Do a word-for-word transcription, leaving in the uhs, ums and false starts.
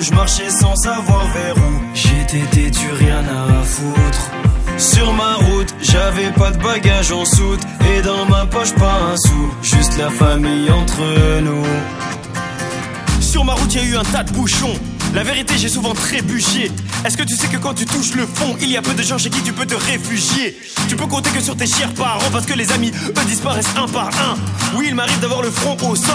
je marchais sans savoir vers où. J'étais têtu, rien à foutre. Sur ma route, j'avais pas de bagages en soute. Et dans ma poche, pas un sou. Juste la famille entre nous. Sur ma route, y a eu un tas de bouchons. La vérité, j'ai souvent trébuché. Est-ce que tu sais que quand tu touches le fond, il y a peu de gens chez qui tu peux te réfugier. Tu peux compter que sur tes chers parents, parce que les amis, eux, disparaissent un par un. Oui, il m'arrive d'avoir le front au sol.